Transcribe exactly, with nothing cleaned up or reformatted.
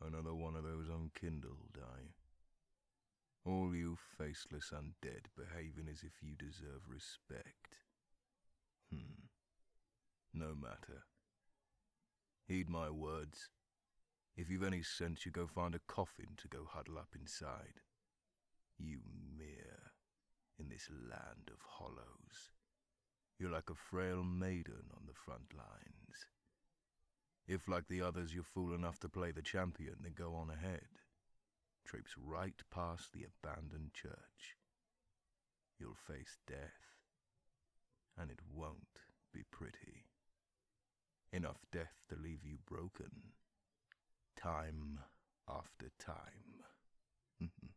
Another one of those unkindled, eh? All you faceless undead behaving as if you deserve respect. Hmm. No matter. Heed my words. If you've any sense, you go find a coffin to go huddle up inside. You mere in this land of hollows. You're like a frail maiden on the front lines. If, like the others, you're fool enough to play the champion, then go on ahead. Traipse right past the abandoned church. You'll face death, and it won't be pretty. Enough death to leave you broken, time after time.